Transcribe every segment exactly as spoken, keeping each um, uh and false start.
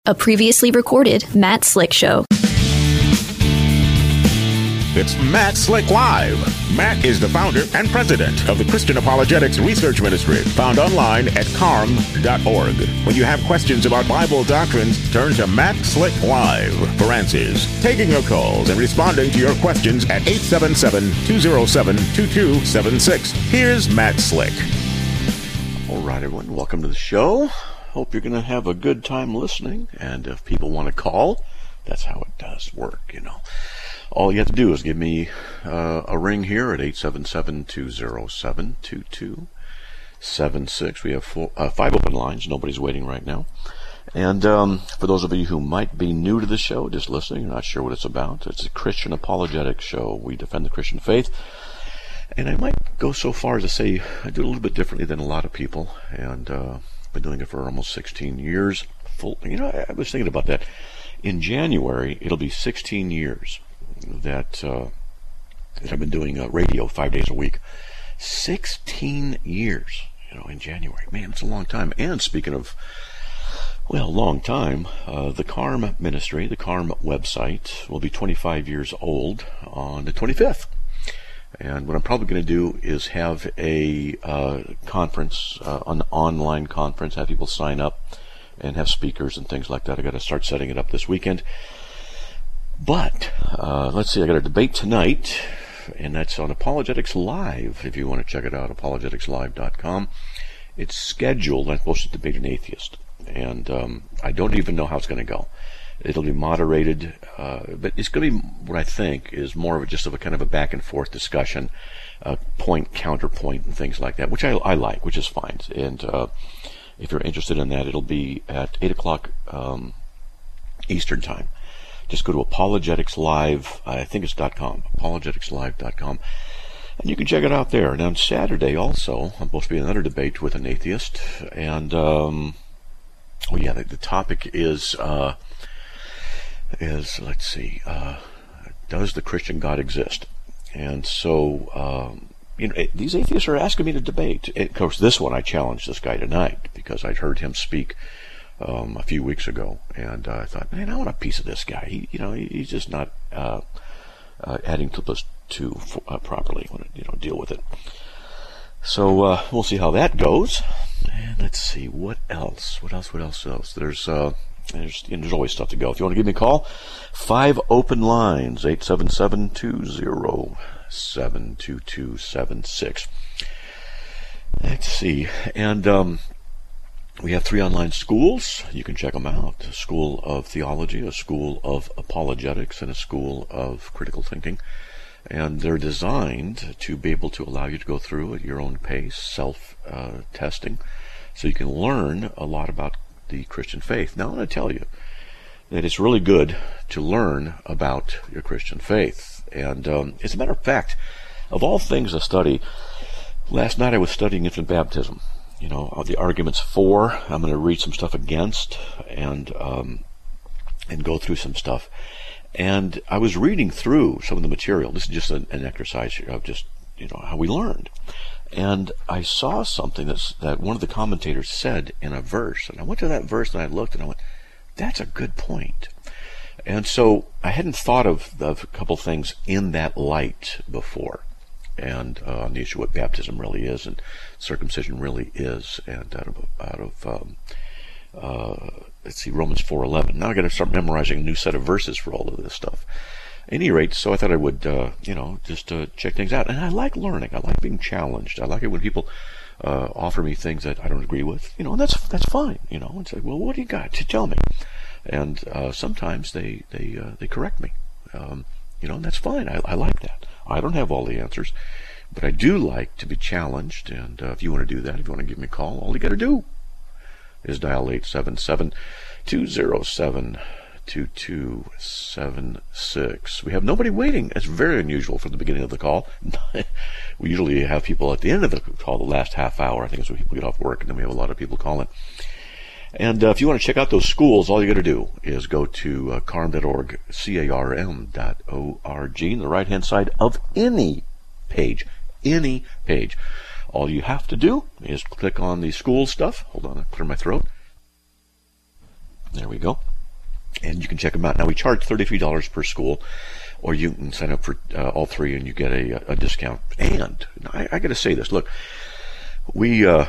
A previously recorded Matt Slick Show. It's Matt Slick Live. Matt is the founder and president of the Christian Apologetics Research Ministry, found online at carm dot org. When you have questions about Bible doctrines, turn to Matt Slick Live for answers. Taking your calls and responding to your questions at eight seven seven, two oh seven, two two seven six. Here's Matt Slick. All right, everyone, welcome to the show. Hope you're going to have a good time listening, and if people want to call, that's how it does work, you know. All you have to do is give me uh, a ring here at eight seven seven, two oh seven, two two seven six. We have four, uh, five open lines. Nobody's waiting right now. And um, for those of you who might be new to the show, just listening, you're not sure what it's about, it's a Christian apologetics show. We defend the Christian faith. And I might go so far as to say I do it a little bit differently than a lot of people. And uh, been doing it for almost sixteen years. Full, you know, I, I was thinking about that. In January, it'll be sixteen years that, uh, that I've been doing uh, radio five days a week. sixteen years, you know, in January. Man, it's a long time. And speaking of, well, long time, uh, the Carm Ministry, the Carm website, will be twenty-five years old on the twenty-fifth. And what I'm probably going to do is have a uh, conference, uh, an online conference, have people sign up and have speakers and things like that. I got to start setting it up this weekend. But uh, let's see, I got a debate tonight, and that's on Apologetics Live. If you want to check it out, apologetics live dot com. It's scheduled. I'm supposed to debate an atheist, and um, I don't even know how it's going to go. It'll be moderated, uh, but it's going to be what I think is more of a, just of a kind of a back and forth discussion, uh, point, counterpoint, and things like that, which I, I like, which is fine. And uh, if you're interested in that, it'll be at eight o'clock um, Eastern Time. Just go to Apologetics Live, I think it's .com, apologetics live dot com, and you can check it out there. And on Saturday also, I'm supposed to be in another debate with an atheist, and, um, oh yeah, the, the topic is, uh, is, let's see, uh, does the Christian God exist? And so, um, you know, these atheists are asking me to debate. And of course, this one, I challenged this guy tonight because I'd heard him speak um, a few weeks ago, and uh, I thought, man, I want a piece of this guy. He, you know, he, he's just not uh, uh, adding to this to uh, properly. I want to, you know, deal with it. So uh, we'll see how that goes. And let's see what else. What else? What else? What else? There's. Uh, There's, you know, there's always stuff to go. If you want to give me a call, five open lines, eight seven seven, two oh seven, two two seven six. Let's see. And um, we have three online schools. You can check them out. A school of theology, a school of apologetics, and a school of critical thinking. And they're designed to be able to allow you to go through at your own pace, self-testing, uh, so you can learn a lot about the Christian faith. Now, I want to tell you that it's really good to learn about your Christian faith. And um, as a matter of fact, of all things to study, last night I was studying infant baptism. You know, the arguments for, I'm going to read some stuff against, and um, and go through some stuff. And I was reading through some of the material. This is just an, an exercise of just, you know, how we learned. And I saw something that's, that one of the commentators said in a verse. And I went to that verse and I looked and I went, that's a good point. And so I hadn't thought of, of a couple things in that light before. And uh, on the issue of what baptism really is and circumcision really is. And out of, out of um, uh, let's see, Romans four eleven. Now I've got to start memorizing a new set of verses for all of this stuff. At any rate, so I thought I would, uh, you know, just uh, check things out. And I like learning. I like being challenged. I like it when people uh, offer me things that I don't agree with. You know, and that's that's fine. You know, and say, well, what do you got to tell me? And uh, sometimes they they uh, they correct me. Um, you know, and that's fine. I, I like that. I don't have all the answers, but I do like to be challenged. And uh, if you want to do that, if you want to give me a call, all you got to do is dial eight seven seven, two oh seven, two two seven six. We have nobody waiting. It's very unusual for the beginning of the call. We usually have people at the end of the call, the last half hour. I think it's when people get off work, and then we have a lot of people calling. And uh, if you want to check out those schools, all you got to do is go to uh, carm dot org, C A R M dot O R G, on the right-hand side of any page, any page. All you have to do is click on the school stuff. Hold on, I clear my throat. There we go. and you can check them out. Now, we charge thirty-three dollars per school, or you can sign up for uh, all three and you get a, a discount. And I, I got to say this. Look, we uh,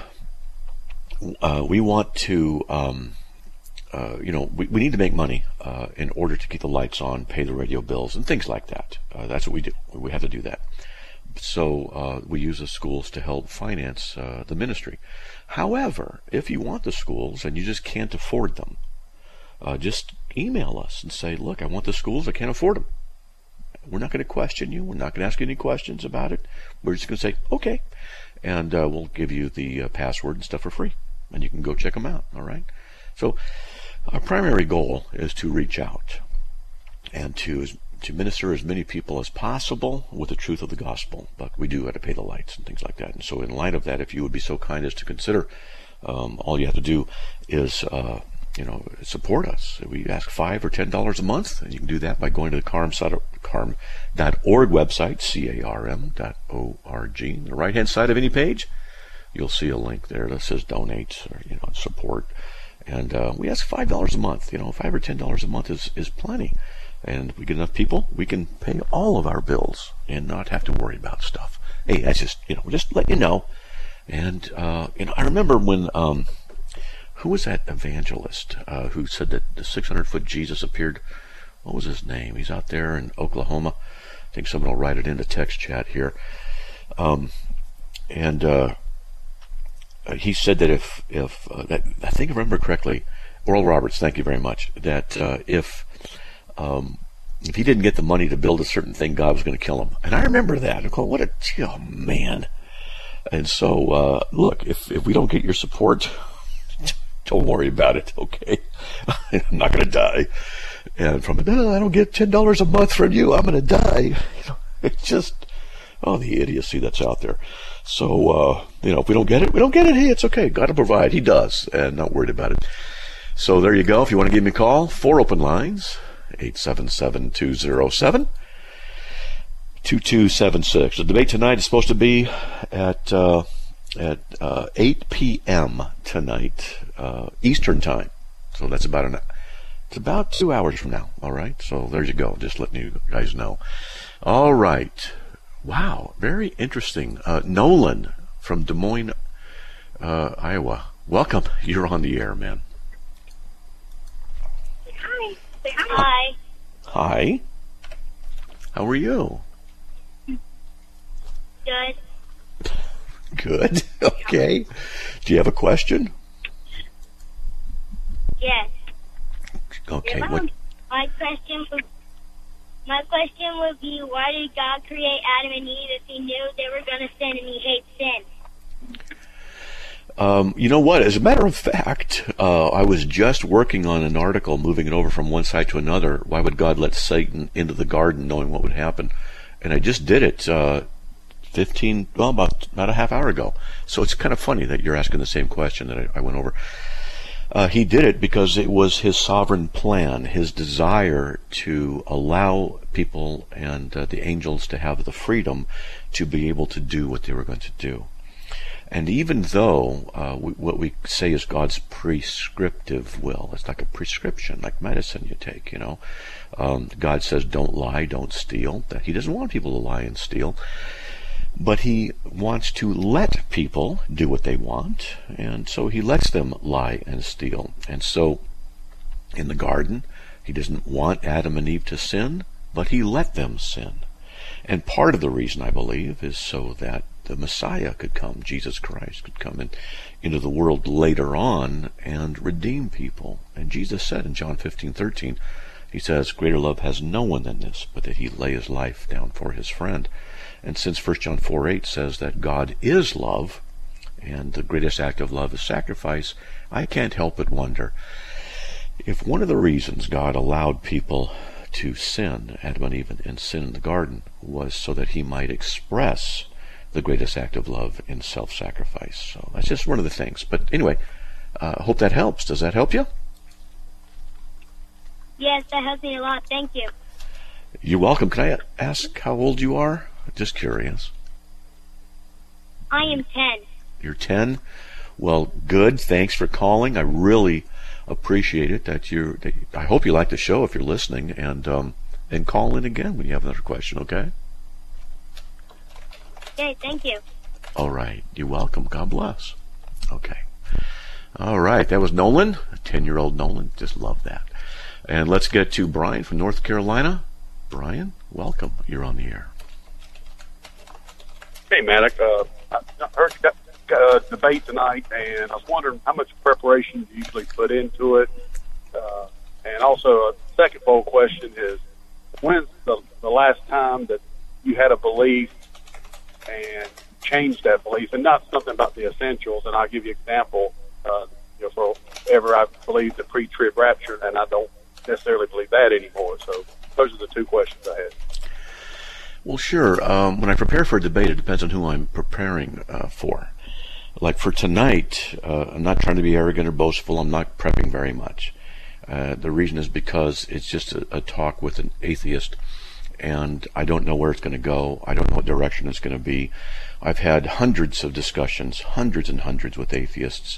uh, we want to, um, uh, you know, we, we need to make money uh, in order to keep the lights on, pay the radio bills, and things like that. Uh, that's what we do. We have to do that. So uh, we use the schools to help finance uh, the ministry. However, if you want the schools and you just can't afford them, uh, just email us and say, look, I want the schools, I can't afford them. We're not going to question you. We're not going to ask you any questions about it. We're just going to say, okay. And uh, we'll give you the uh, password and stuff for free. And you can go check them out, all right? So our primary goal is to reach out and to to minister as many people as possible with the truth of the gospel. But we do have to pay the lights and things like that. And so in light of that, if you would be so kind as to consider, um, all you have to do is, uh, you know, support us. We ask five or ten dollars a month, and you can do that by going to the carm dot org website, C A R M dot O R G. On the right-hand side of any page, you'll see a link there that says donate or, you know, support. And uh, we ask five dollars a month. You know, five or ten dollars a month is, is plenty. And if we get enough people, we can pay all of our bills and not have to worry about stuff. Hey, that's just, you know, just let you know. And, uh, you know, I remember when, um, who was that evangelist uh, who said that the six hundred foot Jesus appeared? What was his name? He's out there in Oklahoma. I think someone will write it in the text chat here. Um, and uh, he said that if, if uh, that, I think I remember correctly, Oral Roberts, thank you very much, that uh, if Um, if he didn't get the money to build a certain thing, God was going to kill him. And I remember that. I go, what a, oh man. And so, uh, look, if, if we don't get your support, don't worry about it, okay? I'm not going to die. And from it, no, I don't get ten dollars a month from you, I'm going to die. You know, it's just, oh, the idiocy that's out there. So, uh, you know, if we don't get it, we don't get it. Hey, it's okay. God will provide. He does. And not worried about it. So there you go. If you want to give me a call, four open lines. eight seven seven, two oh seven, two two seven six. The debate tonight is supposed to be at uh, at uh, eight p.m. tonight, uh, Eastern time. So that's about an it's about two hours from now. All right. So there you go. Just letting you guys know. All right. Wow. Very interesting. Uh, Nolan from Des Moines, uh, Iowa. Welcome. You're on the air, man. Hi. Hi. How are you? Good. Good. Okay. Do you have a question? Yes. Okay. Mom, What? My question would my question would be, why did God create Adam and Eve if He knew they were going to sin and He hates sin? Um, you know what? As a matter of fact, uh, I was just working on an article, moving it over from one side to another. Why would God let Satan into the garden, knowing what would happen? And I just did it uh, fifteen, well, about about a half hour ago. So it's kind of funny that you're asking the same question that I, I went over. Uh, he did it because it was his sovereign plan, his desire to allow people and uh, the angels to have the freedom to be able to do what they were going to do. And even though uh, we, what we say is God's prescriptive will, it's like a prescription, like medicine you take, you know. Um, God says don't lie, don't steal. That He doesn't want people to lie and steal. But He wants to let people do what they want, and so He lets them lie and steal. And so in the garden, He doesn't want Adam and Eve to sin, but He let them sin. And part of the reason, I believe, is so that the Messiah could come, Jesus Christ could come in, into the world later on and redeem people. And Jesus said in John fifteen thirteen, He says, greater love has no one than this, but that He lay His life down for His friend. And since First John four eight says that God is love, and the greatest act of love is sacrifice, I can't help but wonder if one of the reasons God allowed people to sin, Adam and Eve, and sin in the garden, was so that He might express the greatest act of love in self-sacrifice. So that's just one of the things. But anyway, I uh, hope that helps. Does that help you? Yes, that helps me a lot. Thank you. You're welcome. Can I ask how old you are? Just curious. I am ten. You're ten? Well, good. Thanks for calling. I really appreciate it that you're, that, I hope you like the show if you're listening, and um, and call in again when you have another question, okay? Okay, thank you. All right. You're welcome. God bless. Okay. All right. That was Nolan, ten-year-old Nolan. Just love that. And let's get to Brian from North Carolina. Brian, welcome. You're on the air. Hey, Matt. Uh, I heard you got, got a debate tonight, and I was wondering how much preparation you usually put into it. Uh, and also, a second bold question is, when's the, the last time that you had a belief and changed that belief, and not something about the essentials? And I'll give you an example. Uh, you know, forever I believed the pre-trib rapture, and I don't necessarily believe that anymore. So those are the two questions I had. Well, sure. Um, when I prepare for a debate, it depends on who I'm preparing uh, for. Like for tonight, uh, I'm not trying to be arrogant or boastful. I'm not prepping very much. Uh, the reason is because it's just a, a talk with an atheist, and I don't know where it's going to go. I don't know what direction it's going to be. I've had hundreds of discussions, hundreds and hundreds with atheists.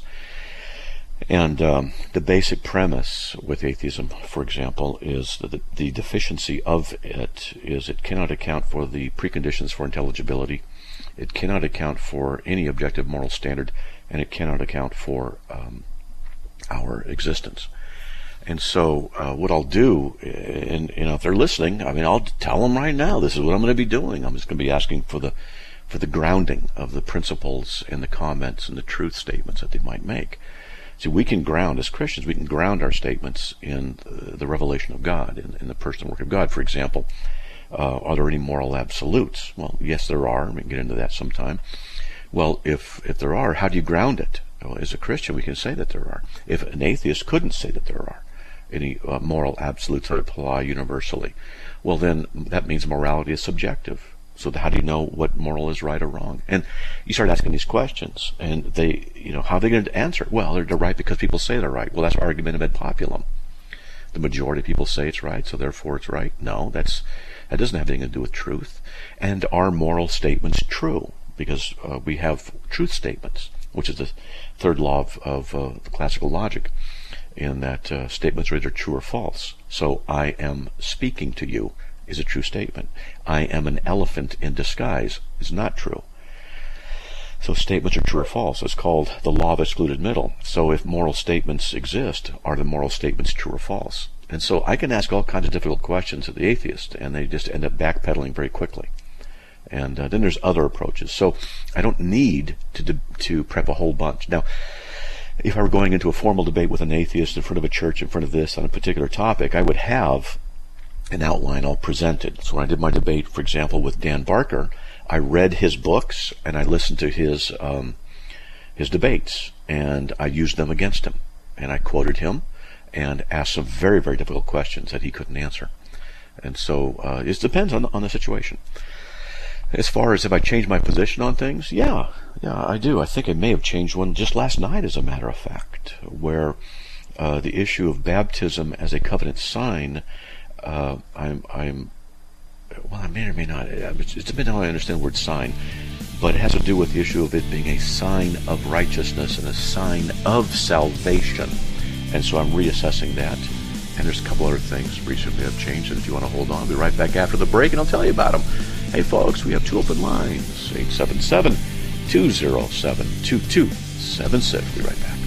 And um, the basic premise with atheism, for example, is that the, the deficiency of it is it cannot account for the preconditions for intelligibility, it cannot account for any objective moral standard, and it cannot account for um, our existence. And so uh, what I'll do, and you know, if they're listening, I mean, I'll tell them right now, this is what I'm going to be doing. I'm just going to be asking for the for the grounding of the principles and the comments and the truth statements that they might make. See, we can ground, as Christians, we can ground our statements in the revelation of God, in, in the person and work of God. For example, uh, are there any moral absolutes? Well, yes, there are. We can get into that sometime. Well, if if there are, how do you ground it? Well, as a Christian, we can say that there are. If an atheist couldn't say that there are any uh, moral absolutes that apply universally, well, then that means morality is subjective. So how do you know what moral is right or wrong? And you start asking these questions, and they, you know, how are they going to answer? Well, they're, they're right because people say they're right. Well, that's argumentum ad populum. The majority of people say it's right, so therefore it's right. No, that's that doesn't have anything to do with truth. And are moral statements true? Because uh, we have truth statements, which is the third law of, of uh, the classical logic, in that uh, statements are either true or false. So I am speaking to you is a true statement. I am an elephant in disguise is not true. So statements are true or false. It's called the law of excluded middle. So if moral statements exist, are the moral statements true or false? And so I can ask all kinds of difficult questions of the atheist, and they just end up backpedaling very quickly. And uh, then there's other approaches. So I don't need to to prep a whole bunch. Now, if I were going into a formal debate with an atheist in front of a church, in front of this, on a particular topic, I would have an outline all presented. So when I did my debate, for example, with Dan Barker, I read his books and I listened to his um, his debates, and I used them against him, and I quoted him and asked some very, very difficult questions that he couldn't answer. And so uh, it depends on on the situation. As far as have I changed my position on things, yeah, yeah, I do. I think I may have changed one just last night, as a matter of fact, where uh, the issue of baptism as a covenant sign. Uh, I'm, I'm, well, I may or may not, it's depending on how I understand the word sign, but it has to do with the issue of it being a sign of righteousness and a sign of salvation. And so I'm reassessing that. And there's a couple other things recently I've changed, and if you want to hold on, I'll be right back after the break, and I'll tell you about them. Hey, folks, we have two open lines, eight seven seven, two zero seven, two two seven six. We'll be right back.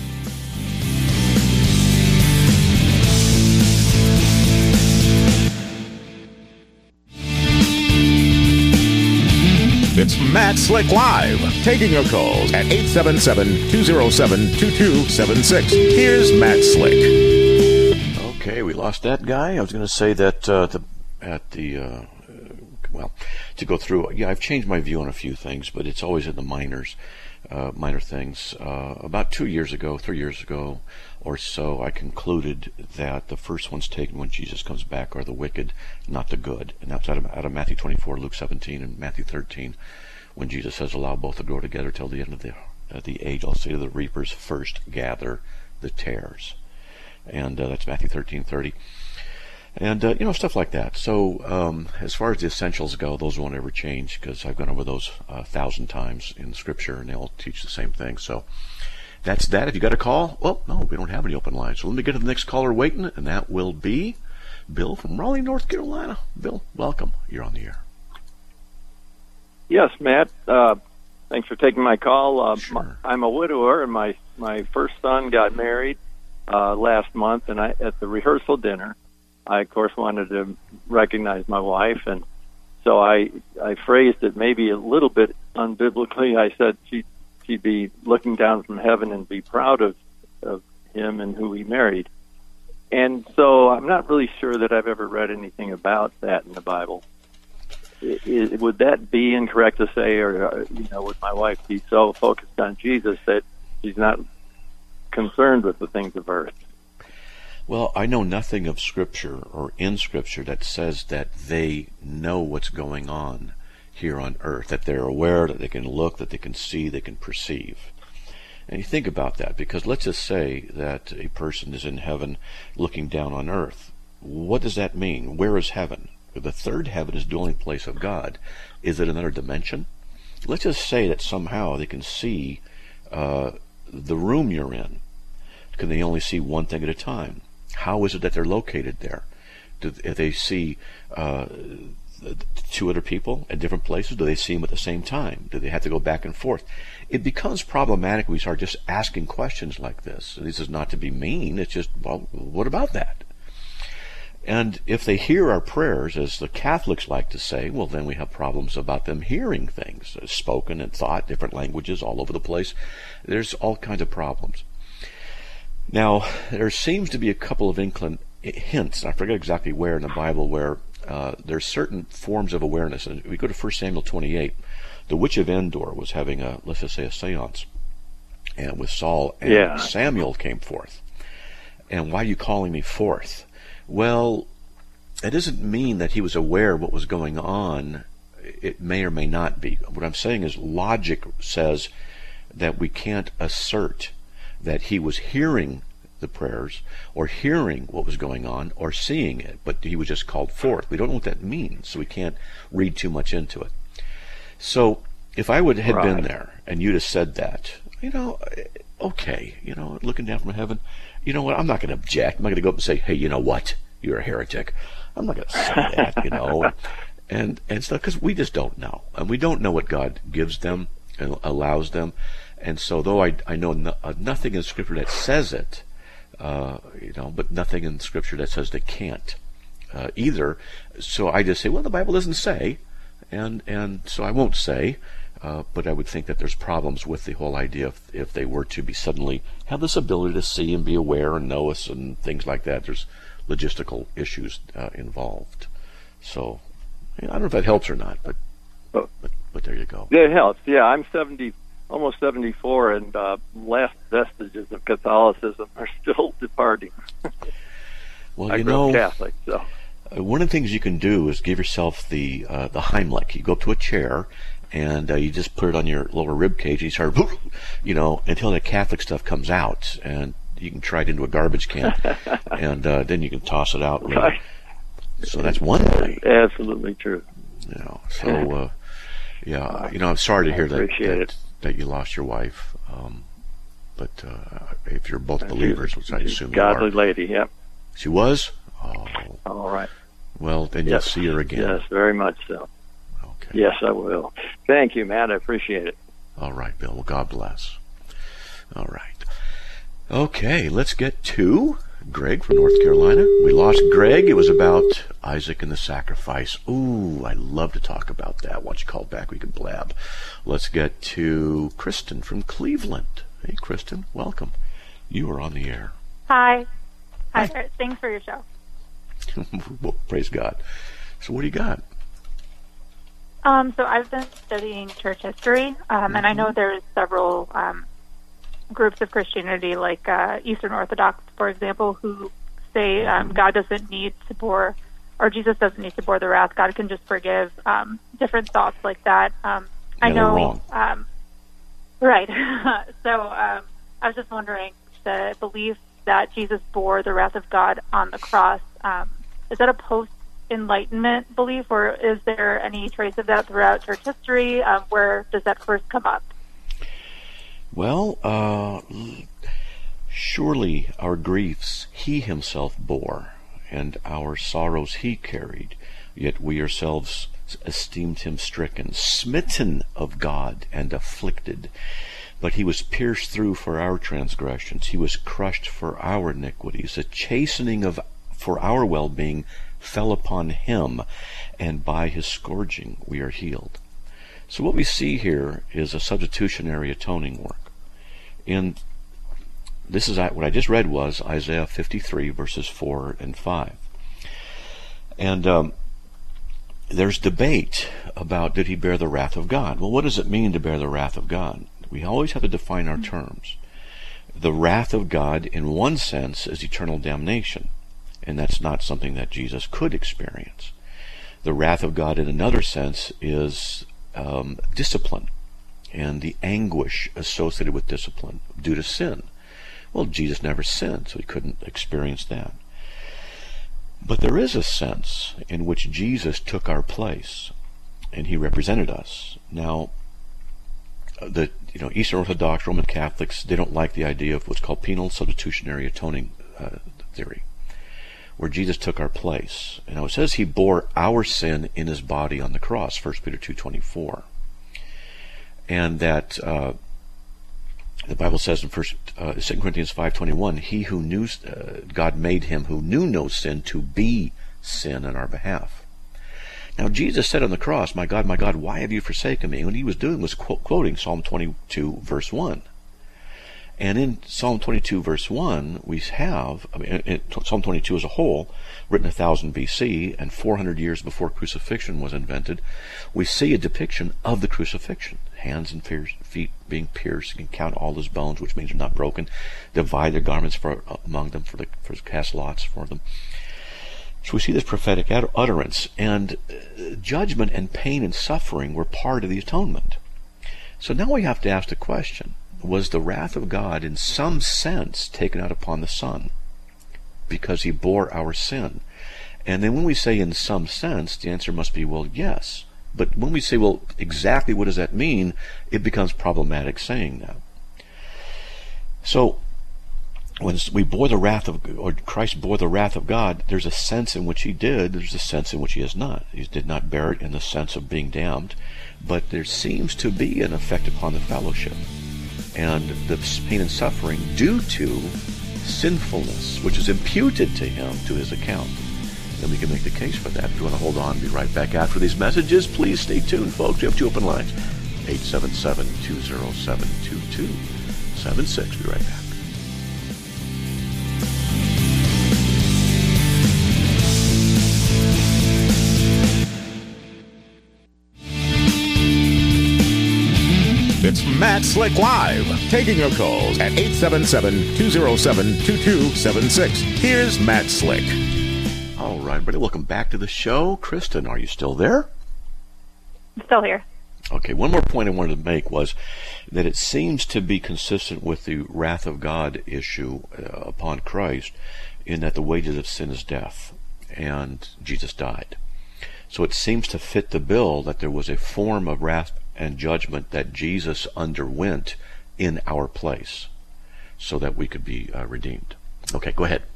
It's Matt Slick Live, taking your calls at eight seven seven, two zero seven, two two seven six. Here's Matt Slick. Okay, we lost that guy. I was going to say that uh, the, at the, uh, well, to go through, yeah, I've changed my view on a few things, but it's always in the minors, uh, minor things. Uh, about two years ago, three years ago or so, I concluded that the first ones taken when Jesus comes back are the wicked, not the good. And that's out of, out of Matthew twenty-four, Luke seventeen, and Matthew thirteen, when Jesus says, allow both to grow together till the end of the, uh, the age. I'll say to the reapers, first gather the tares. And uh, that's Matthew thirteen thirty. And, uh, you know, stuff like that. So um, as far as the essentials go, those won't ever change, because I've gone over those a thousand times in Scripture, and they all teach the same thing. So That's that. If you got a call, well, no, we don't have any open lines. So let me get to the next caller waiting, and that will be Bill from Raleigh, North Carolina. Bill, welcome. You're on the air. Yes, Matt. Uh, thanks for taking my call. Uh, Sure. my, I'm a widower, and my, my first son got married uh, last month, and I at the rehearsal dinner, I, of course, wanted to recognize my wife, and so I I phrased it maybe a little bit unbiblically. I said she, she'd be looking down from heaven and be proud of, of him and who he married. And so I'm not really sure that I've ever read anything about that in the Bible. I, I, would that be incorrect to say, or, uh, you know, would my wife be so focused on Jesus that she's not concerned with the things of earth? Well, I know nothing of Scripture or in Scripture that says that they know what's going on here on earth, that they're aware, that they can look, that they can see, they can perceive. And you think about that, because let's just say that a person is in heaven looking down on earth. What does that mean? Where is heaven? The third heaven is the dwelling place of God. Is it another dimension? Let's just say that somehow they can see uh, the room you're in. Can they only see one thing at a time? How is it that they're located there? Do they see uh, two other people at different places? Do they see them at the same time? Do they have to go back and forth? It becomes problematic when we start just asking questions like this. And this is not to be mean. It's just, well, what about that? And if they hear our prayers, as the Catholics like to say, well, then we have problems about them hearing things, spoken and thought, different languages all over the place. There's all kinds of problems. Now, there seems to be a couple of inclin hints, I forget exactly where in the Bible, where uh, there's certain forms of awareness. And we go to First Samuel twenty-eight. The witch of Endor was having a, let's just say, a seance, and with Saul, and yeah. Samuel came forth. And why are you calling me forth? Well, it doesn't mean that he was aware of what was going on. It may or may not be. What I'm saying is logic says that we can't assert that he was hearing the prayers or hearing what was going on or seeing it, but he was just called forth. We don't know what that means, so we can't read too much into it. So if I would have right. been there and you'd have said that, you know, okay, you know, looking down from heaven, you know what, I'm not going to object. I'm not going to go up and say, hey, you know what, you're a heretic. I'm not going to say that, you know, and, and stuff, because we just don't know. And we don't know what God gives them and allows them. And so though I, I know no, uh, nothing in Scripture that says it, uh, you know, but nothing in Scripture that says they can't uh, either. So I just say, well, the Bible doesn't say, and and so I won't say, uh, but I would think that there's problems with the whole idea if, if they were to be suddenly have this ability to see and be aware and know us and things like that. There's logistical issues uh, involved. So I don't know if that helps or not, but but, but there you go. It helps. Yeah, I'm seventy. Almost seventy-four, and uh, last vestiges of Catholicism are still departing. Well, I you grew know, up Catholic, so uh, one of the things you can do is give yourself the uh, the Heimlich. You go up to a chair, and uh, you just put it on your lower rib cage, and you start, you know, until the Catholic stuff comes out, and you can try it into a garbage can, and uh, then you can toss it out. Right. So that's one way. Absolutely true. You know, so uh, yeah, you know, I'm sorry to hear that. Appreciate that it. that you lost your wife, um, but uh, if you're both believers, which I assume godly you are. lady, yep. She was? Oh. All right. Well, then Yes. you'll see her again. Yes, very much so. Okay. Yes, I will. Thank you, Matt. I appreciate it. All right, Bill. Well, God bless. All right. Okay, let's get to Greg from North Carolina. We lost Greg. It was about Isaac and the sacrifice. Ooh, I love to talk about that. Once you call back, we can blab. Let's get to Kristen from Cleveland. Hey, Kristen, welcome. You are on the air. Hi. Hi. Hi. Thanks for your show. Well, praise God. So what do you got? Um, so I've been studying church history, um, mm-hmm. and I know there's several um, groups of Christianity, like uh, Eastern Orthodox, for example, who say um, God doesn't need to bore, or Jesus doesn't need to bore the wrath. God can just forgive. Um, different thoughts like that. Um, yeah, I know. Wrong. Um, right. so um, I was just wondering, the belief that Jesus bore the wrath of God on the cross, um, is that a post-Enlightenment belief, or is there any trace of that throughout church history? Um, where does that first come up? Well, uh, surely our griefs he himself bore, and our sorrows he carried, yet we ourselves esteemed him stricken, smitten of God, and afflicted. But he was pierced through for our transgressions, he was crushed for our iniquities. The chastening of for our well-being fell upon him, and by his scourging we are healed. So what we see here is a substitutionary atoning work. And this is what I just read was Isaiah fifty-three, verses four and five. And um, there's debate about, did he bear the wrath of God? Well, what does it mean to bear the wrath of God? We always have to define our terms. The wrath of God, in one sense, is eternal damnation, and that's not something that Jesus could experience. The wrath of God, in another sense, is um, discipline, and the anguish associated with discipline due to sin. Well, Jesus never sinned, so he couldn't experience that. But there is a sense in which Jesus took our place, and he represented us. Now, the you know Eastern Orthodox, Roman Catholics, they don't like the idea of what's called penal substitutionary atoning uh, theory, where Jesus took our place. And it says he bore our sin in his body on the cross, First Peter two twenty-four. And that uh, the Bible says in First uh, Second Corinthians five twenty-one, he who knew uh, God made him who knew no sin to be sin on our behalf. Now Jesus said on the cross, "My God, my God, why have you forsaken me?" And what he was doing was qu- quoting Psalm twenty-two, verse one. And in Psalm twenty-two, verse one, we have, I mean, it, Psalm twenty-two as a whole, written one thousand B C and four hundred years before crucifixion was invented, we see a depiction of the crucifixion. Hands and feet being pierced. You can count all his bones, which means they're not broken. Divide their garments for, among them, for the for cast lots for them. So we see this prophetic utterance, and judgment and pain and suffering were part of the atonement. So now we have to ask the question, was the wrath of God in some sense taken out upon the Son because he bore our sin? And then when we say in some sense, the answer must be, well, yes. But when we say, well, exactly what does that mean, it becomes problematic saying that. So when we bore the wrath of, or Christ bore the wrath of God, there's a sense in which he did, there's a sense in which he has not. He did not bear it in the sense of being damned, but there seems to be an effect upon the fellowship and the pain and suffering due to sinfulness, which is imputed to him, to his account. Then we can make the case for that. If you want to hold on, be right back after these messages. Please stay tuned, folks. We have two open lines, eight seven seven, two oh seven, two two seven six. Be right back. It's Matt Slick Live, taking your calls at eight seven seven, two oh seven, two two seven six. Here's Matt Slick. All right, everybody, welcome back to the show. Kristen, are you still there? I'm still here. Okay, one more point I wanted to make was that it seems to be consistent with the wrath of God issue uh, upon Christ, in that the wages of sin is death, and Jesus died. So it seems to fit the bill that there was a form of wrath and judgment that Jesus underwent in our place so that we could be uh, redeemed. Okay, go ahead.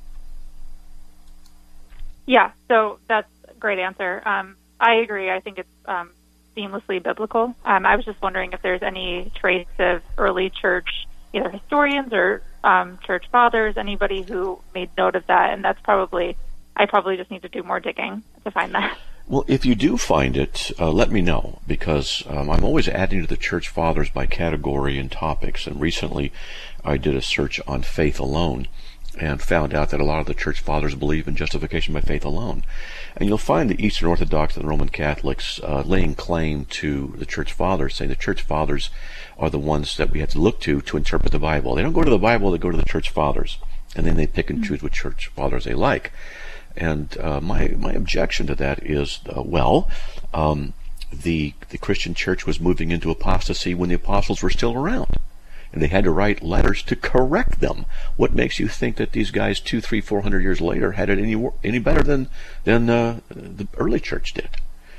Yeah, so that's a great answer. Um, I agree. I think it's um, seamlessly biblical. Um, I was just wondering if there's any trace of early church, either historians or um, church fathers, anybody who made note of that, and that's probably, I probably just need to do more digging to find that. Well, if you do find it, uh, let me know, because um, I'm always adding to the church fathers by category and topics. And recently I did a search on faith alone and found out that a lot of the church fathers believe in justification by faith alone. And you'll find the Eastern Orthodox and Roman Catholics uh, laying claim to the church fathers, saying the church fathers are the ones that we have to look to to interpret the Bible. They don't go to the Bible, they go to the church fathers, and then they pick and choose which church fathers they like. And uh, my my objection to that is, uh, well, um, the the Christian church was moving into apostasy when the apostles were still around, and they had to write letters to correct them. What makes you think that these guys two, three, four hundred years later had it any any better than than uh, the early church did?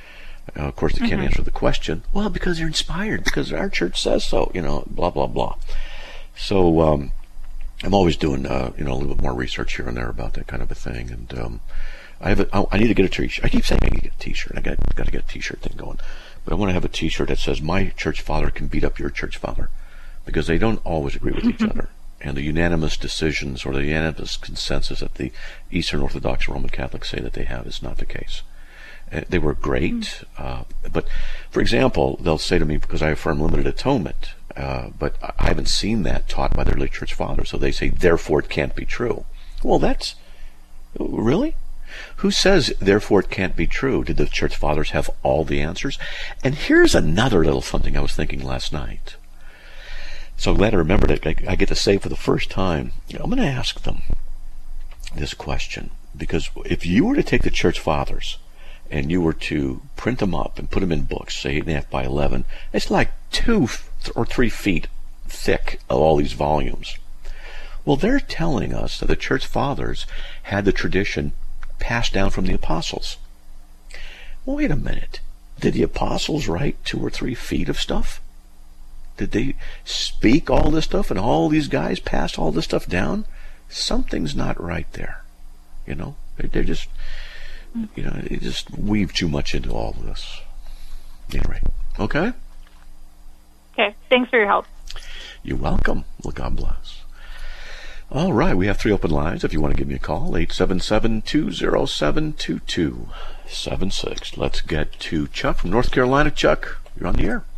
Uh, of course, they can't mm-hmm. answer the question. Well, because they're inspired, because our church says so, you know, blah, blah, blah. So um, I'm always doing, uh, you know, a little bit more research here and there about that kind of a thing. And um, I have a, I need to get a t-shirt. I keep saying I need to get a t-shirt. I got, got to get a t-shirt thing going. But I want to have a t-shirt that says, my church father can beat up your church father. Because they don't always agree with each other. And the unanimous decisions or the unanimous consensus that the Eastern Orthodox Roman Catholics say that they have is not the case. Uh, they were great, uh, but for example, they'll say to me, because I affirm limited atonement, uh, but I haven't seen that taught by the early church fathers, so they say, therefore it can't be true. Well, that's, really? Who says, therefore it can't be true? Did the church fathers have all the answers? And here's another little something I was thinking last night. So glad I remembered it. I, I get to say for the first time, I'm going to ask them this question. Because if you were to take the church fathers and you were to print them up and put them in books, say eight and a half by eleven, it's like two or three feet thick of all these volumes. Well, they're telling us that the church fathers had the tradition passed down from the apostles. Well, wait a minute. Did the apostles write two or three feet of stuff? Did they speak all this stuff and all these guys passed all this stuff down? Something's not right there. You know, they're just, you know, they just weave too much into all of this. Anyway, okay? Okay, thanks for your help. You're welcome. Well, God bless. All right, we have three open lines. If you want to give me a call, eight seven seven, two zero seven, two two seven six. Let's get to Chuck from North Carolina. Chuck, you're on the air.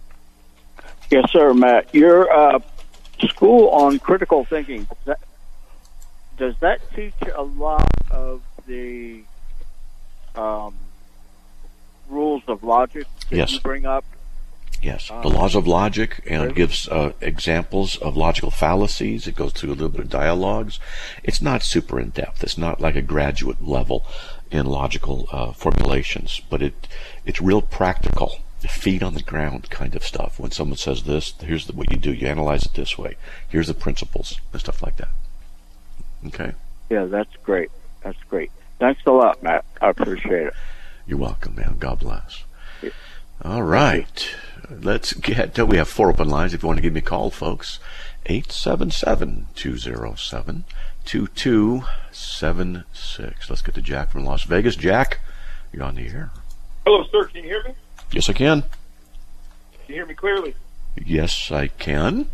Yes, sir, Matt. Your uh, school on critical thinking, does that, does that teach a lot of the um, rules of logic that yes. you bring up? Yes, um, the laws of logic, and it gives uh, examples of logical fallacies. It goes through a little bit of dialogues. It's not super in-depth. It's not like a graduate level in logical uh, formulations, but it it's real practical. Feet on the ground kind of stuff. When someone says this, here's the, what you do. You analyze it this way. Here's the principles and stuff like that. Okay? Yeah, that's great. That's great. Thanks a lot, Matt. I appreciate it. You're welcome, man. God bless. Yeah. All right. Let's get, we have four open lines if you want to give me a call, folks. eight seven seven, two zero seven, two two seven six. Let's get to Jack from Las Vegas. Jack, you're on the air. Hello, sir. Can you hear me? Yes, I can. Can you hear me clearly? Yes, I can.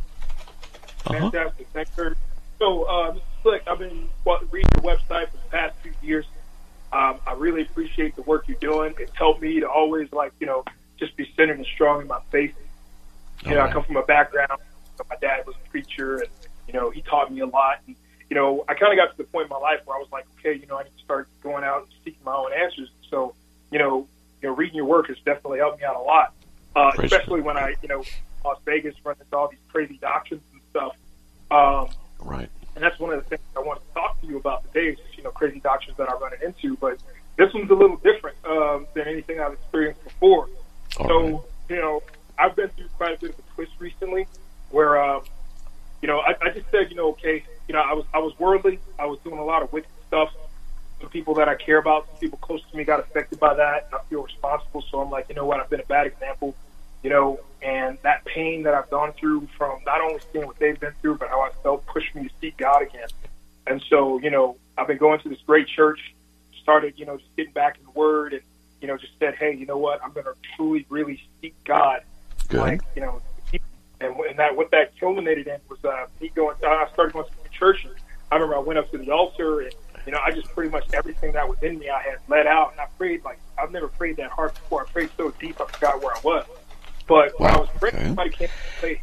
Uh-huh. Fantastic. Thanks, sir. So, uh, Mister Slick, I've been reading your website for the past few years. Um, I really appreciate the work you're doing. It's helped me to always, like, you know, just be centered and strong in my faith. You All know, right. I come from a background. My dad was a preacher, and, you know, he taught me a lot. And, you know, I kind of got to the point in my life where I was like, okay, you know, I need to start going out and seeking my own answers. So, you know, you know, reading your work has definitely helped me out a lot, uh, especially when I, you know, Las Vegas run into all these crazy doctrines and stuff. Um, right. And that's one of the things I wanted to talk to you about today is just, you know, crazy doctrines that I run into. But this one's a little different um, than anything I've experienced before. All so, right. you know, I've been through quite a bit of a twist recently where, um, you know, I, I just said, you know, okay, you know, I was I was worldly. I was doing a lot of wicked stuff. Some people that I care about, some people close to me got affected by that, and I feel responsible. So I'm like, you know what, I've been a bad example, you know, and that pain that I've gone through from not only seeing what they've been through, but how I felt pushed me to seek God again. And so, you know, I've been going to this great church, started, you know, just getting back in the Word, and, you know, just said, hey, you know what, I'm going to truly, really seek God. Good. Like, you know, and, and that what that culminated in was uh, me going, I started going to the church, and I remember I went up to the altar, and you know, I just pretty much everything that was in me I had let out, and I prayed like I've never prayed that hard before. I prayed so deep I forgot where I was. But when wow. I was praying, okay. somebody came to me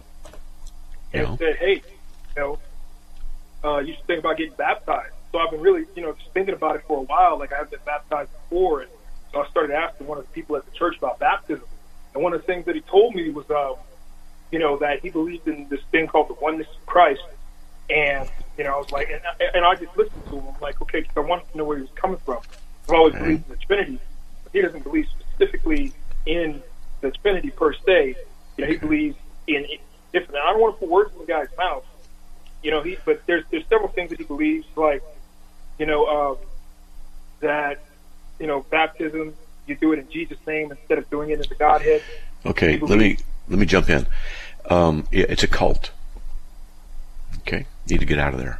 and no. said, "Hey, you know, uh, you should think about getting baptized." So I've been really, you know, just thinking about it for a while. Like I haven't been baptized before, and so I started asking one of the people at the church about baptism. And one of the things that he told me was, um, you know, that he believed in this thing called the oneness of Christ. And, you know, I was like, and, and I just listened to him. I'm like, okay, because I wanted to know where he was coming from. I've always okay. believed in the Trinity, but he doesn't believe specifically in the Trinity per se. You know, he believes in, in different. I don't want to put words in the guy's mouth. You know, he, but there's there's several things that he believes, like, you know, um, that, you know, baptism you do it in Jesus' name instead of doing it in the Godhead. Okay, let me let me jump in. Um, it's a cult. Okay, need to get out of there.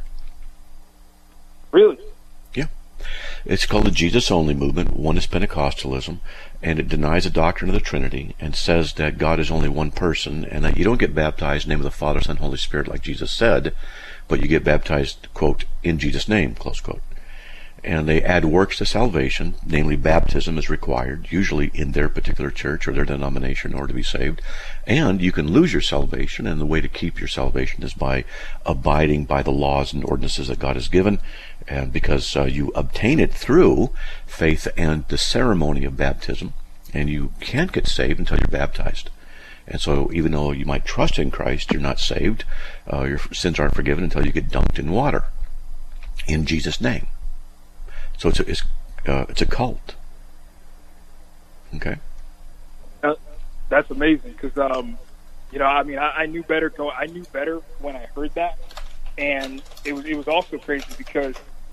Really? Yeah. It's called the Jesus-only movement. One is Pentecostalism, and it denies the doctrine of the Trinity and says that God is only one person, and that you don't get baptized in the name of the Father, Son, Holy Spirit like Jesus said, but you get baptized, quote, in Jesus' name, close quote. And they add works to salvation, namely baptism is required, usually in their particular church or their denomination in order to be saved. And you can lose your salvation, and the way to keep your salvation is by abiding by the laws and ordinances that God has given, and because uh, you obtain it through faith and the ceremony of baptism, and you can't get saved until you're baptized. And so even though you might trust in Christ, you're not saved. Uh, your sins aren't forgiven until you get dunked in water in Jesus' name. So it's a, it's, uh, it's a cult. Okay. Uh, that's amazing because, um, you know, I mean, I, I knew better. Go, I knew better when I heard that, and it was it was also crazy because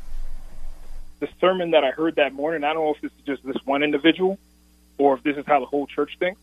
the sermon that I heard that morning. I don't know if this is just this one individual, or if this is how the whole church thinks.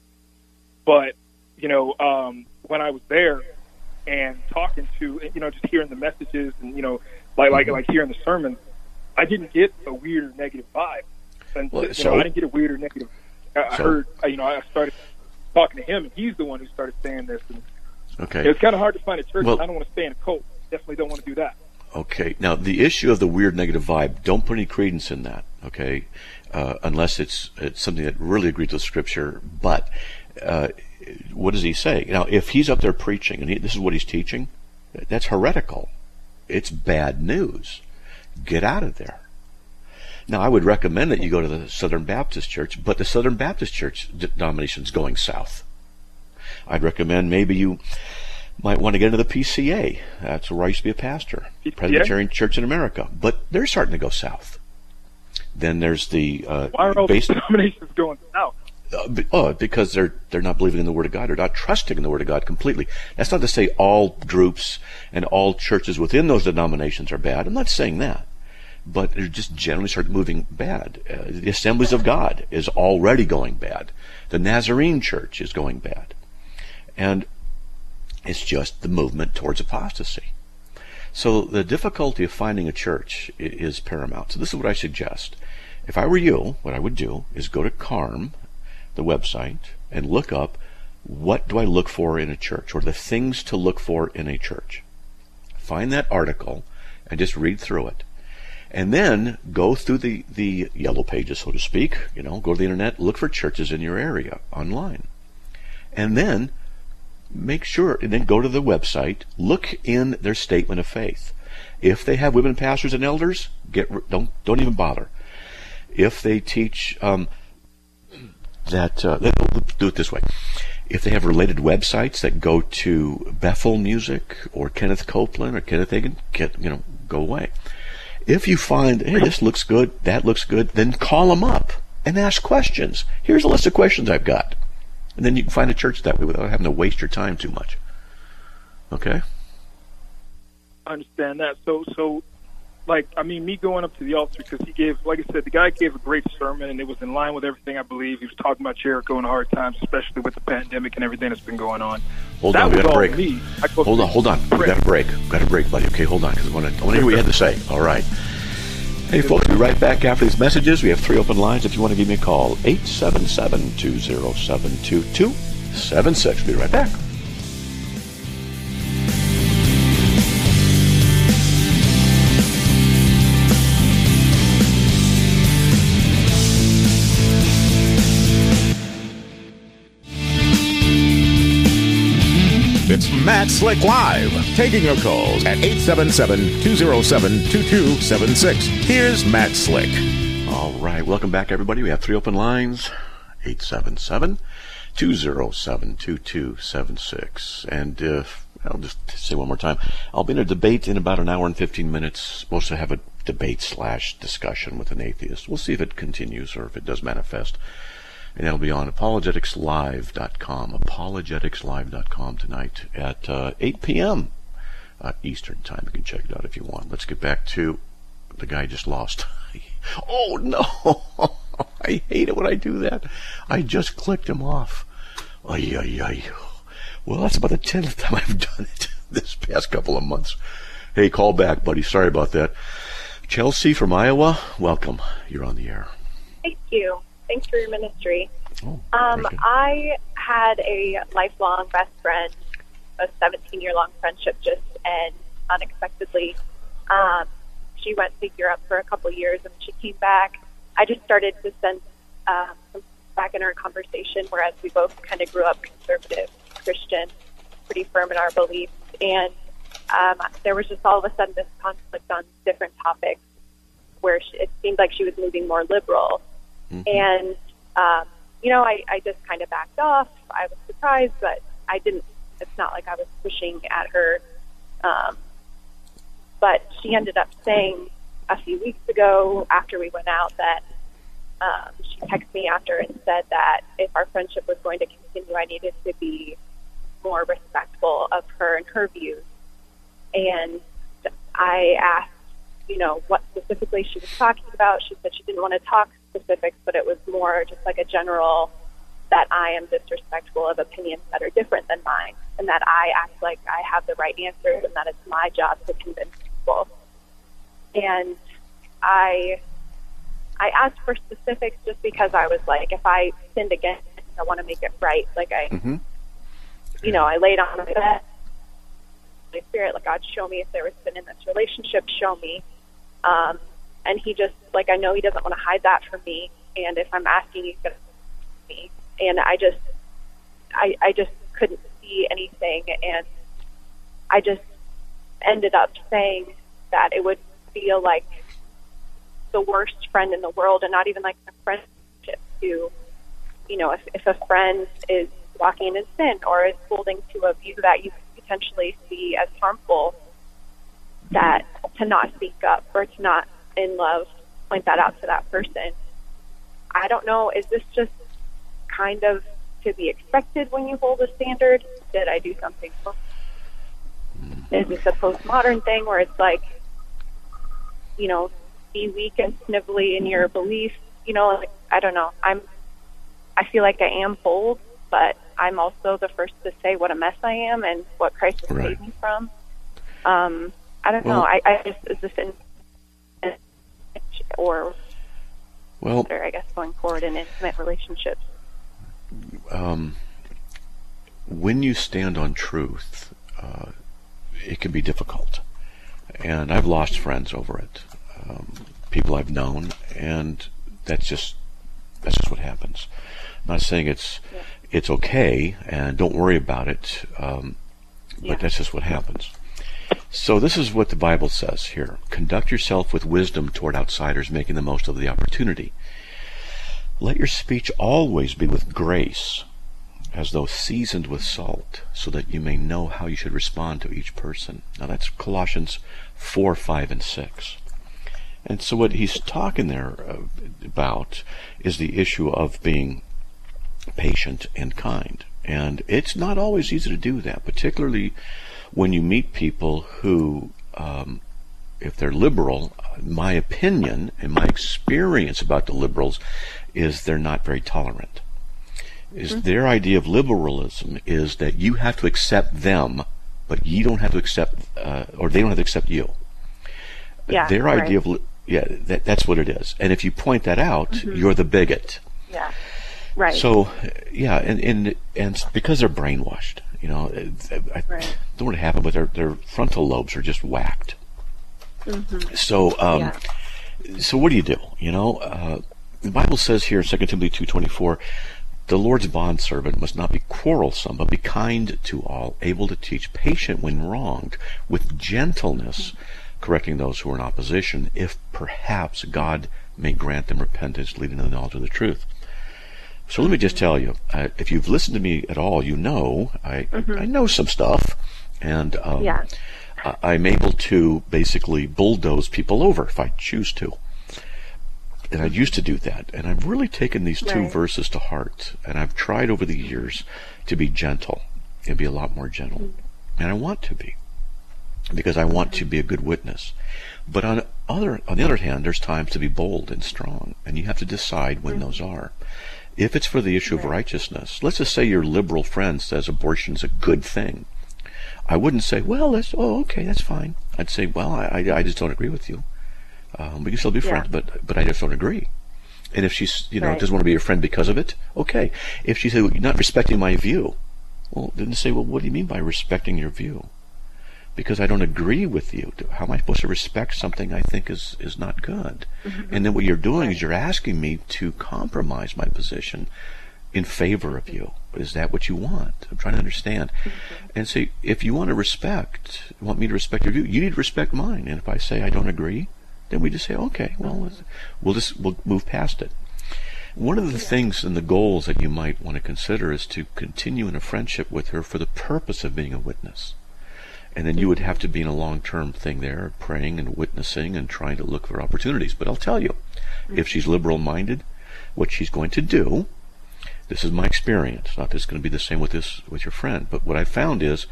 But you know, um, when I was there and talking to, you know, just hearing the messages and you know, like like like hearing the sermons. I didn't get a weird or negative vibe. And, well, you so, know, I didn't get a weird or negative. I so, heard, you know, I started talking to him, and he's the one who started saying this. And okay. It's kind of hard to find a church. Well, I don't want to stay in a cult. Definitely don't want to do that. Okay. Now, the issue of the weird negative vibe, don't put any credence in that, okay, uh, unless it's, it's something that really agrees with Scripture. But uh, what does he say? Now, if he's up there preaching, and he, this is what he's teaching, that's heretical. It's bad news. Get out of there. Now, I would recommend that you go to the Southern Baptist Church, but the Southern Baptist Church denomination is going south. I'd recommend maybe you might want to get into the P C A. That's where I used to be a pastor, P C A? Presbyterian Church in America. But they're starting to go south. Then there's the uh, why are all these denominations going south? Uh, oh, because they're they're not believing in the Word of God. They're not trusting in the Word of God completely. That's not to say all groups and all churches within those denominations are bad. I'm not saying that. But they're just generally start moving bad. Uh, the Assemblies of God is already going bad. The Nazarene Church is going bad. And it's just the movement towards apostasy. So the difficulty of finding a church is paramount. So this is what I suggest. If I were you, what I would do is go to Carm, the website, and look up what do I look for in a church, or the things to look for in a church. Find that article and just read through it. And then go through the, the yellow pages, so to speak, you know, go to the internet, look for churches in your area online. And then make sure, and then go to the website, look in their statement of faith. If they have women pastors and elders, get don't don't even bother. If they teach um, that, uh, let's do it this way. If they have related websites that go to Bethel Music or Kenneth Copeland or Kenneth Hagin, get, you know, go away. If you find, hey, this looks good, that looks good, then call them up and ask questions. Here's a list of questions I've got. And then you can find a church that way without having to waste your time too much. Okay? I understand that. So, so, like, I mean, me going up to the altar, because he gave, like I said, the guy gave a great sermon, and it was in line with everything I believe. He was talking about Jericho and hard times, especially with the pandemic and everything that's been going on. Hold that on, we got a break. Go hold on, hold on. We got a break. We got a break, buddy. Okay, hold on, because I want to hear what you had to say. All right. Hey, folks, we'll be right back after these messages. We have three open lines if you want to give me a call. eight seven seven, two zero seven, two two seven six. We'll be right back. It's Matt Slick Live, taking your calls at eight seven seven, two zero seven, two two seven six. Here's Matt Slick. All right, welcome back, everybody. We have three open lines, eight seven seven, two zero seven, two two seven six. And uh, I'll just say one more time, I'll be in a debate in about an hour and fifteen minutes. Supposed to have a debate slash discussion with an atheist. We'll see if it continues or if it does manifest. And that'll be on apologetics live dot com, apologetics live dot com tonight at uh, eight p.m. Uh, Eastern Time. You can check it out if you want. Let's get back to the guy just lost. Oh, no. I hate it when I do that. I just clicked him off. Ay, ay, ay. Well, that's about the tenth time I've done it this past couple of months. Hey, call back, buddy. Sorry about that. Chelsea from Iowa, welcome. You're on the air. Thank you. Thanks for your ministry. Oh, um, I had a lifelong best friend, a seventeen-year-long friendship just end unexpectedly. Um, she went to Europe for a couple of years, and when she came back, I just started to sense um, some back in our conversation, whereas we both kind of grew up conservative, Christian, pretty firm in our beliefs, and um, there was just all of a sudden this conflict on different topics where she, it seemed like she was moving more liberal. Mm-hmm. And, um, you know, I, I just kind of backed off. I was surprised, but I didn't, it's not like I was pushing at her. Um, but she ended up saying a few weeks ago after we went out that um, she texted me after and said that if our friendship was going to continue, I needed to be more respectful of her and her views. And I asked, you know, what specifically she was talking about. She said she didn't want to talk specifics, but it was more just like a general that I am disrespectful of opinions that are different than mine, and that I act like I have the right answers and that it's my job to convince people. And I I asked for specifics just because I was like, if I sinned again, I want to make it right. Like I, mm-hmm. you know, I laid on my bed. Holy Spirit, like, God, show me if there was sin in this relationship, show me. Um, and he just, like, I know he doesn't want to hide that from me. And if I'm asking, he's going to ask me. And I just, I, I just couldn't see anything. And I just ended up saying that it would feel like the worst friend in the world, and not even like a friendship to, you know, if, if a friend is walking in sin or is holding to a view that you potentially see as harmful, that to not speak up or to not in love point that out to that person. I don't know, is this just kind of to be expected when you hold a standard? Did I do something wrong? Is this a postmodern thing where it's like, you know, be weak and snivelly in your beliefs? You know, like, I don't know. I'm I feel like I am bold, but I'm also the first to say what a mess I am and what Christ has right. saved me from. Um, I don't well, know. I, I just, is this in, or, well, or I guess going forward in intimate relationships? Um, when you stand on truth, uh, it can be difficult. And I've lost friends over it. Um, people I've known, and that's just, that's just what happens. I'm not saying it's, yeah. it's okay, and don't worry about it, um, but yeah. that's just what happens. So this is what the Bible says here. Conduct yourself with wisdom toward outsiders, making the most of the opportunity. Let your speech always be with grace, as though seasoned with salt, so that you may know how you should respond to each person. Now that's Colossians four, five, and six. And so what he's talking there about is the issue of being patient and kind. And it's not always easy to do that, particularly when you meet people who, um, if they're liberal, my opinion and my experience about the liberals is they're not very tolerant. Is mm-hmm. Their idea of liberalism is that you have to accept them, but you don't have to accept, uh, or they don't have to accept you. Yeah, Their right. idea of, yeah, that, that's what it is. And if you point that out, mm-hmm. you're the bigot. Yeah, right. So, yeah, and and, and because they're brainwashed, you know, I right. don't know what happened, but their, their frontal lobes are just whacked. Mm-hmm. So, um, yeah. so what do you do? You know, uh, the Bible says here in Second Timothy two twenty-four, the Lord's bondservant must not be quarrelsome, but be kind to all, able to teach, patient when wronged, with gentleness, mm-hmm. correcting those who are in opposition, if perhaps God may grant them repentance, leading to the knowledge of the truth. So let me just tell you, uh, if you've listened to me at all, you know I mm-hmm. I know some stuff, and um, yeah. I'm able to basically bulldoze people over if I choose to. And I used to do that, and I've really taken these two right. verses to heart, and I've tried over the years to be gentle and be a lot more gentle, mm-hmm. and I want to be. because I want to be a good witness. But on other on the other hand, there's times to be bold and strong, and you have to decide when mm-hmm. those are. If it's for the issue right. of righteousness, let's just say your liberal friend says abortion's a good thing. I wouldn't say, well, that's oh okay, that's fine. I'd say, well, I I, I just don't agree with you. Um, we can still be friends, yeah. but but I just don't agree. And if she's you know right. doesn't want to be your friend because of it, okay. If she said, well, you're not respecting my view, well, then say, well, what do you mean by respecting your view? Because I don't agree with you. How am I supposed to respect something I think is, is not good? Mm-hmm. And then what you're doing right. is you're asking me to compromise my position in favor of you. But is that what you want? I'm trying to understand. Mm-hmm. And say, if you want to respect, want me to respect your view, you need to respect mine. And if I say I don't agree, then we just say, okay, well, we'll just we'll move past it. One of the yeah. things and the goals that you might want to consider is to continue in a friendship with her for the purpose of being a witness. And then you would have to be in a long-term thing there, praying and witnessing and trying to look for opportunities. But I'll tell you, if she's liberal-minded, what she's going to do, this is my experience, not that it's going to be the same with this with your friend, but what I found is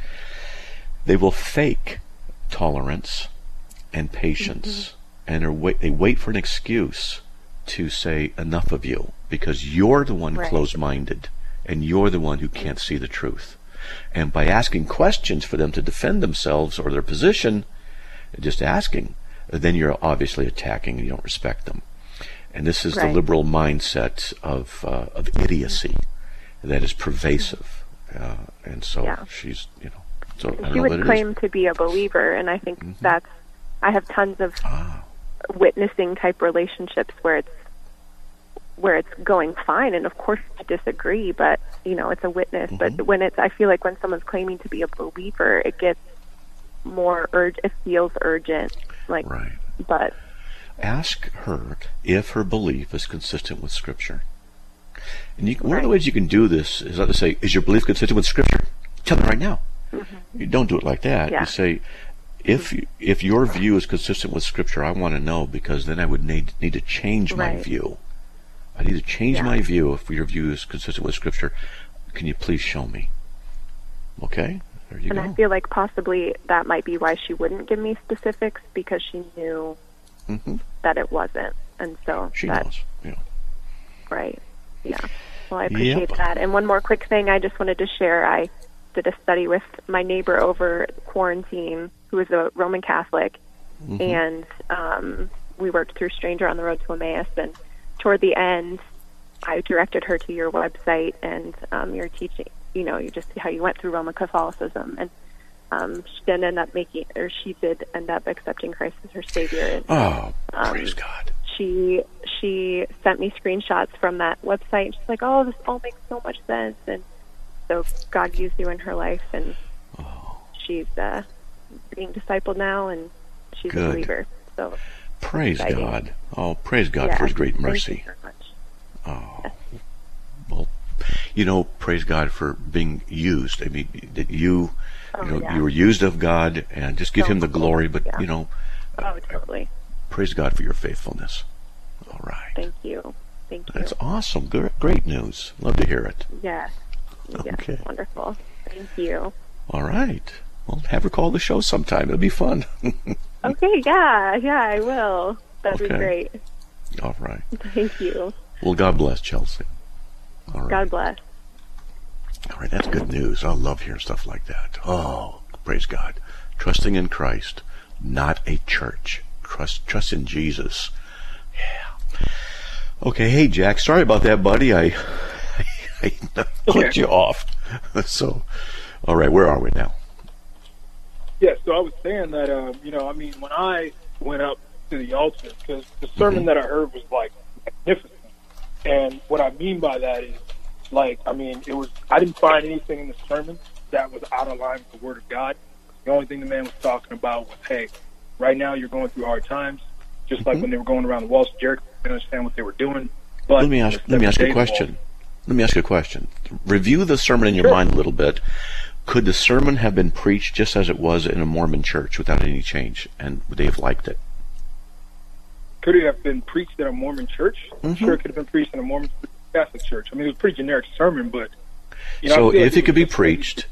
they will fake tolerance and patience, mm-hmm. and are wait, they wait for an excuse to say enough of you, because you're the one right. closed-minded, and you're the one who can't see the truth. And by asking questions for them to defend themselves or their position, just asking, then you're obviously attacking and you don't respect them. And this is right. the liberal mindset of uh, of idiocy that is pervasive. Uh, and so yeah. she's, you know, so I don't she know would what it claim is. to be a believer, and I think mm-hmm. that's, I have tons of ah. witnessing type relationships where it's where it's going fine, and of course I disagree, but you know, it's a witness. Mm-hmm. But when it's, I feel like when someone's claiming to be a believer, it gets more urgent. It feels urgent, like. Right. But ask her if her belief is consistent with Scripture. And you, one right. of the ways you can do this is not to say, "Is your belief consistent with Scripture?" Tell me right now. Mm-hmm. You don't do it like that. Yeah. You say, "If you, if your view is consistent with Scripture, I want to know, because then I would need need to change my right. view." I need to change yeah. my view if your view is consistent with Scripture. Can you please show me? Okay, there you and go. And I feel like possibly that might be why she wouldn't give me specifics, because she knew mm-hmm. that it wasn't. And so she that, knows. Yeah. Right. Yeah. Well, I appreciate yep. that. And one more quick thing I just wanted to share. I did a study with my neighbor over quarantine, who is a Roman Catholic, mm-hmm. and um, we worked through Stranger on the Road to Emmaus, and toward the end, I directed her to your website and um, your teaching, you know, you just how you went through Roman Catholicism. And um, she did end up making, or she did end up accepting Christ as her Savior. And, oh, um, praise God. She, she sent me screenshots from that website. And she's like, oh, this all makes so much sense. And so God used you in her life, and oh. she's uh, being discipled now, and she's Good. a believer. So. Praise exciting. God. Oh, praise God yeah, for His great mercy. Thank you very much. Oh, yes. Well, you know, praise God for being used. I mean, that you, oh, you know, yeah. you were used of God, and just give so Him the glory. But yeah. you know, oh, totally. Praise God for your faithfulness. All right. Thank you. Thank you. That's awesome. Good, great news. Love to hear it. Yes. Yes. Okay. Wonderful. Thank you. All right. Well, have her call the show sometime. It'll be fun. Okay. Yeah. Yeah. I will. That'd okay. be great. All right. Thank you. Well, God bless, Chelsea. All right. God bless. All right. That's good news. I love hearing stuff like that. Oh, praise God. Trusting in Christ, not a church. Trust, trust in Jesus. Yeah. Okay. Hey, Jack. Sorry about that, buddy. I, I, I clicked you off. So, all right. Where are we now? Yeah. So I was saying that, uh, you know, I mean, when I went up to the altar, because the sermon mm-hmm. that I heard was like magnificent. And what I mean by that is, like, I mean, it was, I didn't find anything in the sermon that was out of line with the Word of God. The only thing the man was talking about was, hey, right now you're going through hard times, just like mm-hmm. when they were going around the walls of Jericho. I didn't understand what they were doing. But let me ask, let me ask you a question. Wall, let me ask you a question. Review the sermon in your sure. mind a little bit. Could the sermon have been preached just as it was in a Mormon church without any change, and would they have liked it? Could it have been preached in a Mormon church? Mm-hmm. Sure, it could have been preached in a Mormon Catholic church. I mean, it was a pretty generic sermon, but you know, so if like it, it could be just, preached,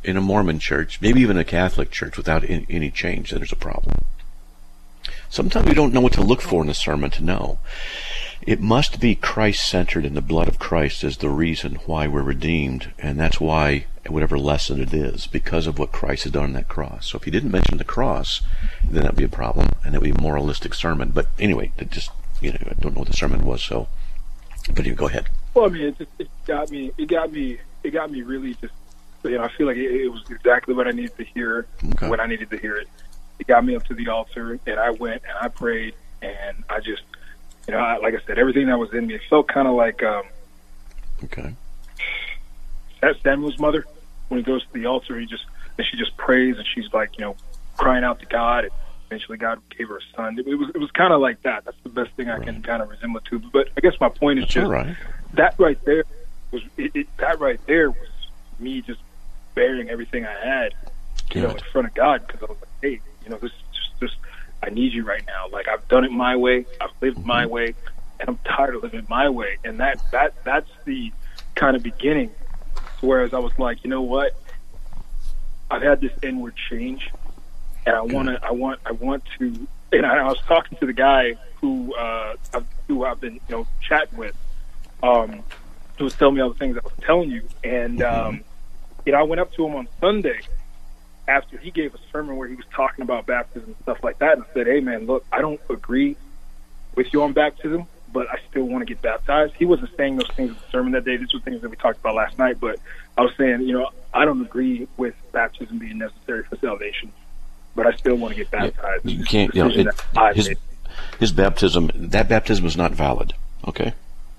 in a Mormon church, maybe even a Catholic church, without any, any change, then there's a problem. Sometimes we don't know what to look for in a sermon to know. It must be Christ-centered, and the blood of Christ is the reason why we're redeemed, and that's why, whatever lesson it is, because of what Christ has done on that cross. So if he didn't mention the cross, then that would be a problem, and it would be a moralistic sermon. But anyway, it just, you know, I don't know what the sermon was, so, but you go ahead. Well, I mean, it, just, it got me, it got me, it got me really just, you know, I feel like it, it was exactly what I needed to hear okay. when I needed to hear it. It got me up to the altar, and I went and I prayed, and I just, you know, I, like I said, everything that was in me, it felt kind of like um, okay. That's Samuel's mother. When he goes to the altar, he just and she just prays, and she's like, you know, crying out to God. And eventually, God gave her a son. It, it was it was kind of like that. That's the best thing I right. can kind of resemble to. But I guess my point is That's just right. that right there was it, it, that right there was me just bearing everything I had, you Good. know, in front of God, because I was like, hey, you know, this is just, just I need you right now. Like, I've done it my way. I've lived mm-hmm. my way, and I'm tired of living my way. And that, that that's the kind of beginning. Whereas I was like, you know what? I've had this inward change, and I want to. I want. I want to. And I, I was talking to the guy who uh, I've, who I've been, you know, chatting with, um, who was telling me all the things I was telling you. And um, you know, I went up to him on Sunday after he gave a sermon where he was talking about baptism and stuff like that, and I said, hey, man, look, I don't agree with you on baptism, but I still want to get baptized. He wasn't saying those things in the sermon that day. These were things that we talked about last night, but I was saying, you know, I don't agree with baptism being necessary for salvation, but I still want to get baptized. Yeah, you can't, you know, it, his, his baptism, that baptism is not valid, okay?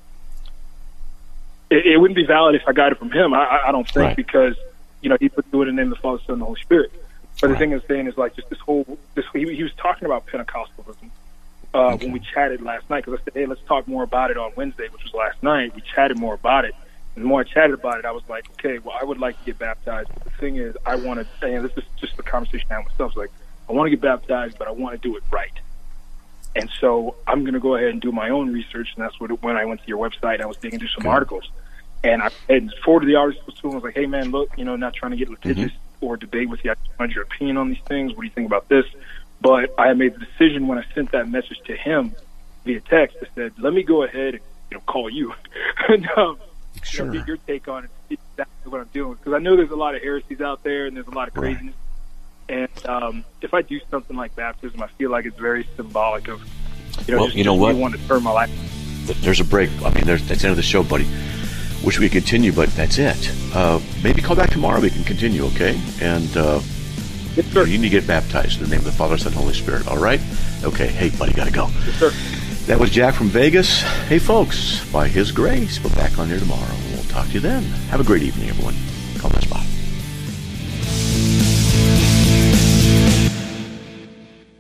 It, it wouldn't be valid if I got it from him, I, I don't think, right. because you know, he put do it in the name of the Father, Son, and the Holy Spirit. But right. the thing I'm saying is, like, just this whole, this he, he was talking about Pentecostalism uh, okay. when we chatted last night, because I said, hey, let's talk more about it on Wednesday, which was last night. We chatted more about it. And the more I chatted about it, I was like, okay, well, I would like to get baptized. But the thing is, I want to, and this is just the conversation I had with myself. It's like, I want to get baptized, but I want to do it right. And so I'm going to go ahead and do my own research, and that's what when I went to your website, I was digging through some okay. articles. And I and forwarded the articles to him. I was like, hey, man, look, you know, not trying to get litigious mm-hmm. or debate with you. I just wanted your opinion on these things. What do you think about this? But I made the decision when I sent that message to him via text. I said, let me go ahead and, you know, call you and um, sure. you know, get your take on it. It's exactly what I'm doing. Because I know there's a lot of heresies out there, and there's a lot of craziness. Right. And um, if I do something like baptism, I feel like it's very symbolic of, you know, well, just, you know just what? me wanting to turn my life. There's a break. I mean, there's, that's the end of the show, buddy. Wish we could continue, but that's it. Uh, maybe call back tomorrow. We can continue, okay? And uh, yes, sir. You need to get baptized in the name of the Father, Son, and Holy Spirit. All right? Okay. Hey, buddy, gotta go. Yes, sir. That was Jack from Vegas. Hey, folks, by His grace, we're back on here tomorrow. We'll talk to you then. Have a great evening, everyone.